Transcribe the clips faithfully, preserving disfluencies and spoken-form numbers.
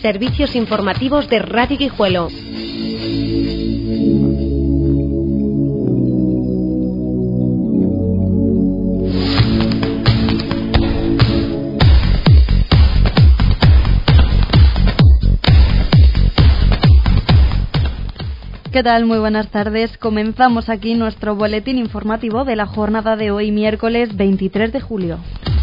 servicios informativos de Radio Guijuelo. ¿Qué tal? Muy buenas tardes. Comenzamos aquí nuestro boletín informativo de la jornada de hoy, miércoles veintitrés de julio.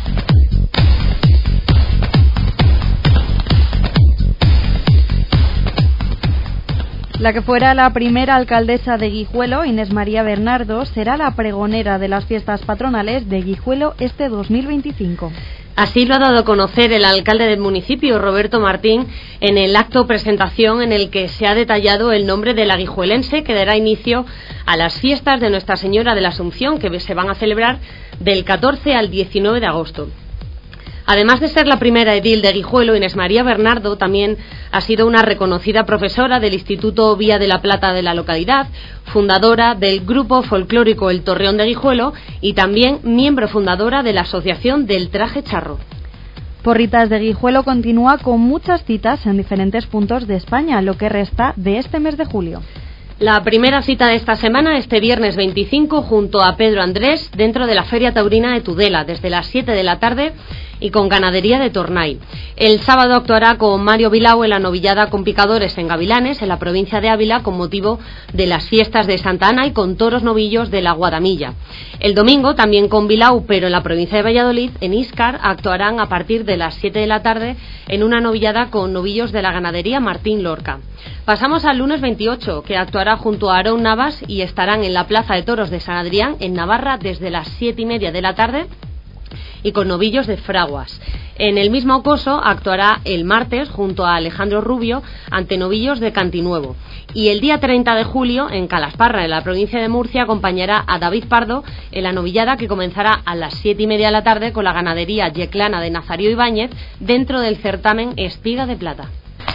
La que fuera la primera alcaldesa de Guijuelo, Inés María Bernardo, será la pregonera de las fiestas patronales de Guijuelo este dos mil veinticinco. Así lo ha dado a conocer el alcalde del municipio, Roberto Martín, en el acto presentación en el que se ha detallado el nombre de la guijuelense que dará inicio a las fiestas de Nuestra Señora de la Asunción, que se van a celebrar del catorce al diecinueve de agosto. Además de ser la primera edil de Guijuelo, Inés María Bernardo también ha sido una reconocida profesora del Instituto Vía de la Plata de la localidad, fundadora del grupo folclórico El Torreón de Guijuelo y también miembro fundadora de la Asociación del Traje Charro. Porritas de Guijuelo continúa con muchas citas en diferentes puntos de España, lo que resta de este mes de julio. La primera cita de esta semana, este viernes veinticinco, junto a Pedro Andrés, dentro de la Feria Taurina de Tudela, desde las siete de la tarde y con ganadería de Tornay. El sábado actuará con Mario Bilao en la novillada con picadores en Gavilanes, en la provincia de Ávila, con motivo de las fiestas de Santa Ana y con toros novillos de la Guadamilla. El domingo, también con Bilao, pero en la provincia de Valladolid, en Íscar, actuarán a partir de las siete de la tarde en una novillada con novillos de la ganadería Martín Lorca. Pasamos al lunes veintiocho, que actuará junto a Aarón Navas y estarán en la Plaza de Toros de San Adrián, en Navarra, desde las siete y media de la tarde y con novillos de fraguas. En el mismo coso actuará el martes junto a Alejandro Rubio ante novillos de Cantinuevo. Y el día treinta de julio, en Calasparra, en la provincia de Murcia, acompañará a David Pardo en la novillada que comenzará a las siete y media de la tarde con la ganadería yeclana de Nazario Ibáñez dentro del certamen Espiga de Plata.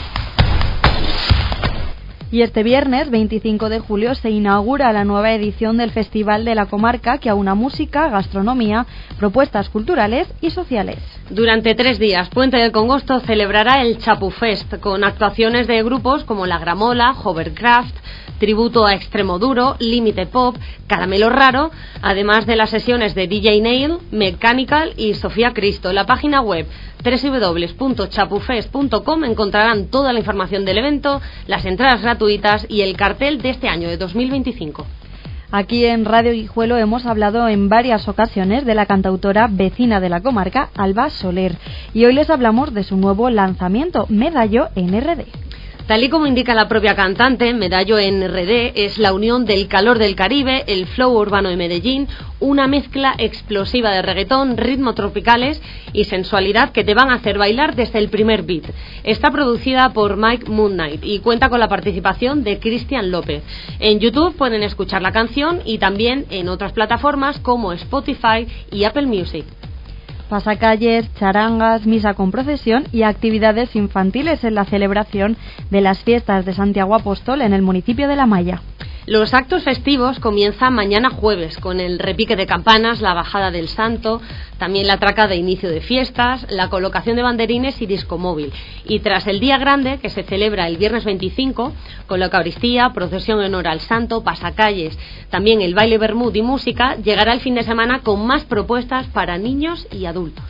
Y este viernes veinticinco de julio se inaugura la nueva edición del Festival de la Comarca, que aúna música, gastronomía, propuestas culturales y sociales. Durante tres días, Puente del Congosto celebrará el Chapu Fest con actuaciones de grupos como La Gramola, Hovercraft, Tributo a Extremoduro, Límite Pop, Caramelo Raro, además de las sesiones de D J Nail, Mechanical y Sofía Cristo. En la página web doble u doble u doble u punto chapufest punto com encontrarán toda la información del evento, las entradas gratuitas y el cartel de este año de dos mil veinticinco. Aquí en Radio Guijuelo hemos hablado en varias ocasiones de la cantautora vecina de la comarca, Alba Soler, y hoy les hablamos de su nuevo lanzamiento, Medallo en R D. Tal y como indica la propia cantante, Medallo en R D es la unión del calor del Caribe, el flow urbano de Medellín, una mezcla explosiva de reggaetón, ritmos tropicales y sensualidad que te van a hacer bailar desde el primer beat. Está producida por Mike Moonnight y cuenta con la participación de Cristian López. En YouTube pueden escuchar la canción y también en otras plataformas como Spotify y Apple Music. Pasacalles, charangas, misa con procesión y actividades infantiles en la celebración de las fiestas de Santiago Apóstol en el municipio de La Maya. Los actos festivos comienzan mañana jueves con el repique de campanas, la bajada del santo, también la traca de inicio de fiestas, la colocación de banderines y disco móvil. Y tras el día grande, que se celebra el viernes veinticinco, con la Eucaristía, procesión en honor al santo, pasacalles, también el baile bermud y música, llegará el fin de semana con más propuestas para niños y adultos.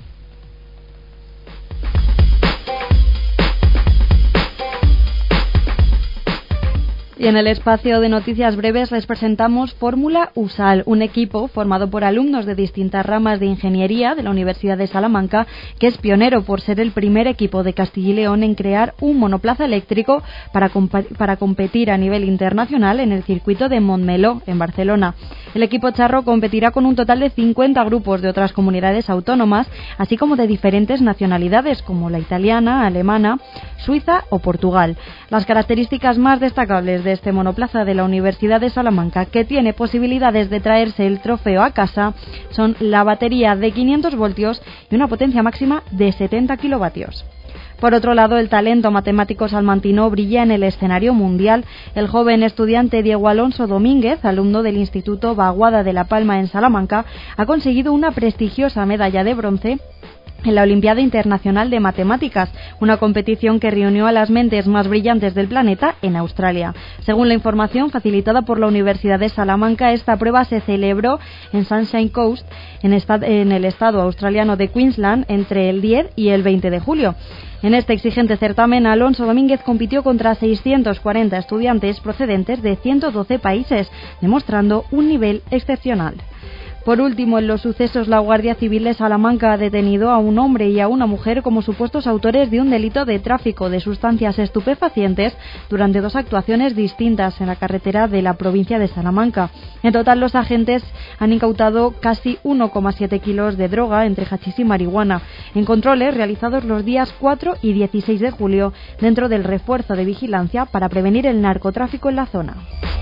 Y en el espacio de noticias breves les presentamos Fórmula USAL, un equipo formado por alumnos de distintas ramas de ingeniería de la Universidad de Salamanca, que es pionero por ser el primer equipo de Castilla y León en crear un monoplaza eléctrico para, comp- para competir a nivel internacional en el circuito de Montmeló, en Barcelona. El equipo charro competirá con un total de cincuenta grupos de otras comunidades autónomas, así como de diferentes nacionalidades, como la italiana, alemana, Suiza o Portugal. Las características más destacables de este monoplaza de la Universidad de Salamanca, que tiene posibilidades de traerse el trofeo a casa, son la batería de quinientos voltios y una potencia máxima de setenta kilovatios. Por otro lado, el talento matemático salmantino brilla en el escenario mundial. El joven estudiante Diego Alonso Domínguez, alumno del Instituto Baguada de La Palma en Salamanca, ha conseguido una prestigiosa medalla de bronce en la Olimpiada Internacional de Matemáticas, una competición que reunió a las mentes más brillantes del planeta en Australia. Según la información facilitada por la Universidad de Salamanca, esta prueba se celebró en Sunshine Coast, en, esta, en el estado australiano de Queensland, entre el diez y el veinte de julio. En este exigente certamen, Alonso Domínguez compitió contra seiscientos cuarenta estudiantes procedentes de ciento doce países, demostrando un nivel excepcional. Por último, en los sucesos, la Guardia Civil de Salamanca ha detenido a un hombre y a una mujer como supuestos autores de un delito de tráfico de sustancias estupefacientes durante dos actuaciones distintas en la carretera de la provincia de Salamanca. En total, los agentes han incautado casi uno coma siete kilos de droga entre hachís y marihuana, en controles realizados los días cuatro y dieciséis de julio dentro del refuerzo de vigilancia para prevenir el narcotráfico en la zona.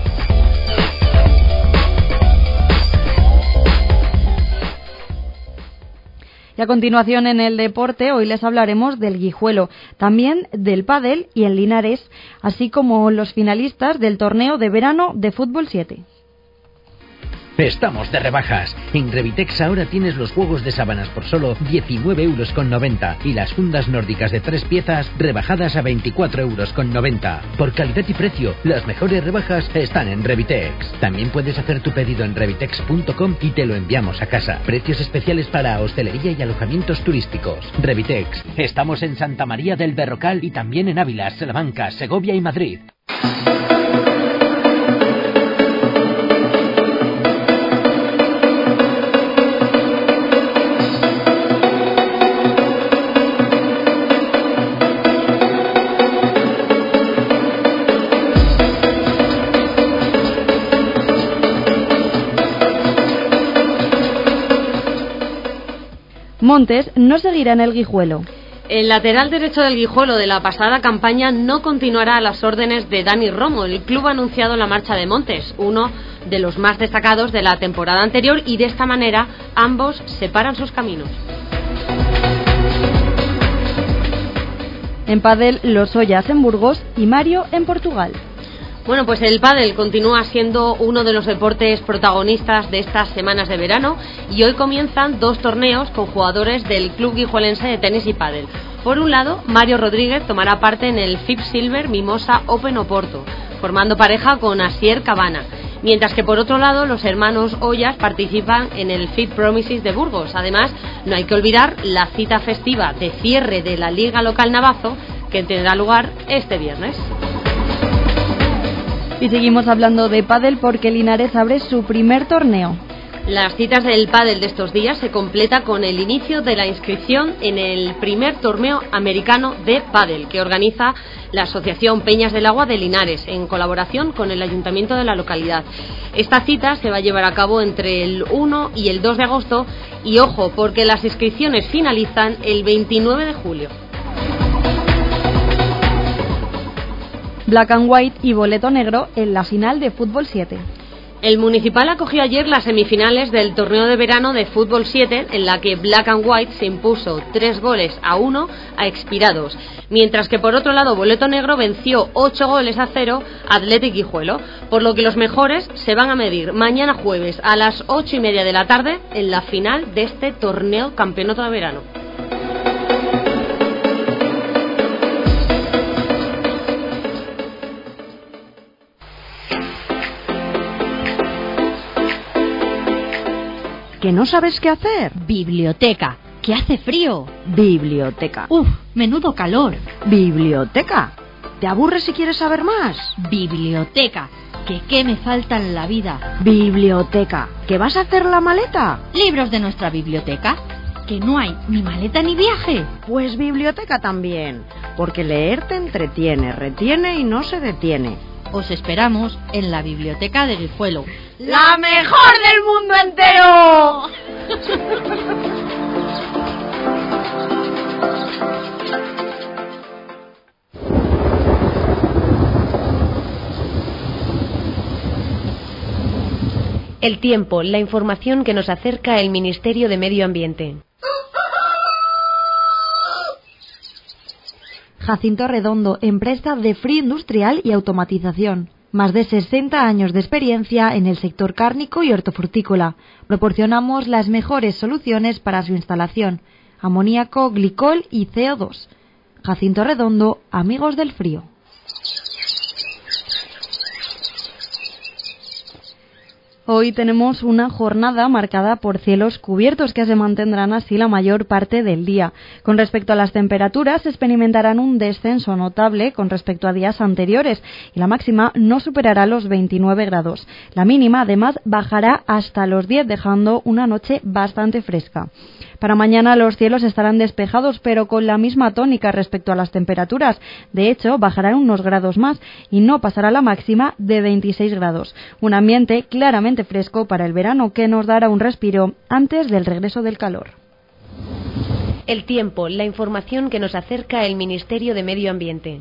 Y a continuación, en el deporte, hoy les hablaremos del Guijuelo, también del pádel y en Linares, así como los finalistas del torneo de verano de Fútbol siete. Estamos de rebajas. En Revitex ahora tienes los juegos de sábanas por solo diecinueve euros con noventa y las fundas nórdicas de tres piezas rebajadas a veinticuatro euros con noventa. Por calidad y precio, las mejores rebajas están en Revitex. También puedes hacer tu pedido en revitex punto com y te lo enviamos a casa. Precios especiales para hostelería y alojamientos turísticos. Revitex. Estamos en Santa María del Berrocal y también en Ávila, Salamanca, Segovia y Madrid. Montes no seguirá en el Guijuelo. El lateral derecho del Guijuelo de la pasada campaña no continuará a las órdenes de Dani Romo. El club ha anunciado la marcha de Montes, uno de los más destacados de la temporada anterior, y de esta manera ambos separan sus caminos. En pádel, Los Ollas en Burgos y Mario en Portugal. Bueno, pues el pádel continúa siendo uno de los deportes protagonistas de estas semanas de verano y hoy comienzan dos torneos con jugadores del Club Guijuelense de Tenis y Pádel. Por un lado, Mario Rodríguez tomará parte en el F I B Silver Mimosa Open Oporto, formando pareja con Asier Cabana, mientras que por otro lado los hermanos Ollas participan en el F I B Promises de Burgos. Además, no hay que olvidar la cita festiva de cierre de la Liga Local Navazo, que tendrá lugar este viernes. Y seguimos hablando de pádel porque Linares abre su primer torneo. Las citas del pádel de estos días se completa con el inicio de la inscripción en el primer torneo americano de pádel que organiza la Asociación Peñas del Agua de Linares en colaboración con el ayuntamiento de la localidad. Esta cita se va a llevar a cabo entre el uno y el dos de agosto y ojo porque las inscripciones finalizan el veintinueve de julio. Black and White y Boleto Negro en la final de Fútbol siete. El Municipal acogió ayer las semifinales del torneo de verano de Fútbol siete, en la que Black and White se impuso tres goles a uno a Expirados, mientras que por otro lado Boleto Negro venció ocho goles a cero a Athletic Guijuelo, por lo que los mejores se van a medir mañana jueves a las ocho y media de la tarde en la final de este torneo campeonato de verano. ¿Que no sabes qué hacer? Biblioteca. ¿Que hace frío? Biblioteca. Uf, menudo calor. Biblioteca. ¿Te aburres si quieres saber más? Biblioteca. ¿Que qué me falta en la vida? Biblioteca. ¿Que vas a hacer la maleta? ¿Libros de nuestra biblioteca? ¿Que no hay ni maleta ni viaje? Pues biblioteca también, porque leer te entretiene, retiene y no se detiene. Os esperamos en la biblioteca de Guijuelo. ¡La mejor del mundo entero! El tiempo, la información que nos acerca el Ministerio de Medio Ambiente. Jacinto Redondo, empresa de Free Industrial y Automatización. Más de sesenta años de experiencia en el sector cárnico y hortofrutícola. Proporcionamos las mejores soluciones para su instalación. amoníaco, glicol y C O dos. Jacinto Redondo, Amigos del Frío. Hoy tenemos una jornada marcada por cielos cubiertos que se mantendrán así la mayor parte del día. Con respecto a las temperaturas, experimentarán un descenso notable con respecto a días anteriores y la máxima no superará los veintinueve grados. La mínima, además, bajará hasta los diez, dejando una noche bastante fresca. Para mañana los cielos estarán despejados, pero con la misma tónica respecto a las temperaturas. De hecho, bajarán unos grados más y no pasará la máxima de veintiséis grados. Un ambiente claramente fresco para el verano que nos dará un respiro antes del regreso del calor. El tiempo, la información que nos acerca el Ministerio de Medio Ambiente.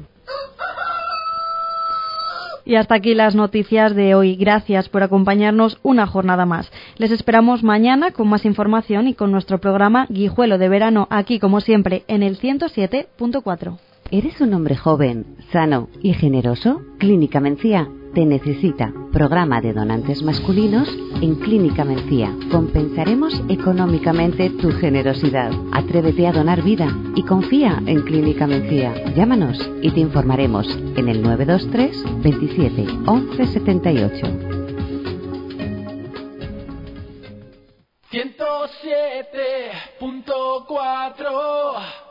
Y hasta aquí las noticias de hoy. Gracias por acompañarnos una jornada más. Les esperamos mañana con más información y con nuestro programa Guijuelo de Verano, aquí como siempre en el ciento siete punto cuatro. ¿Eres un hombre joven, sano y generoso? Clínica Mencía te necesita. Programa de donantes masculinos en Clínica Mencía. Compensaremos económicamente tu generosidad. Atrévete a donar vida y confía en Clínica Mencía. Llámanos y te informaremos en el nueve dos tres, veintisiete, once setenta y ocho. ciento siete punto cuatro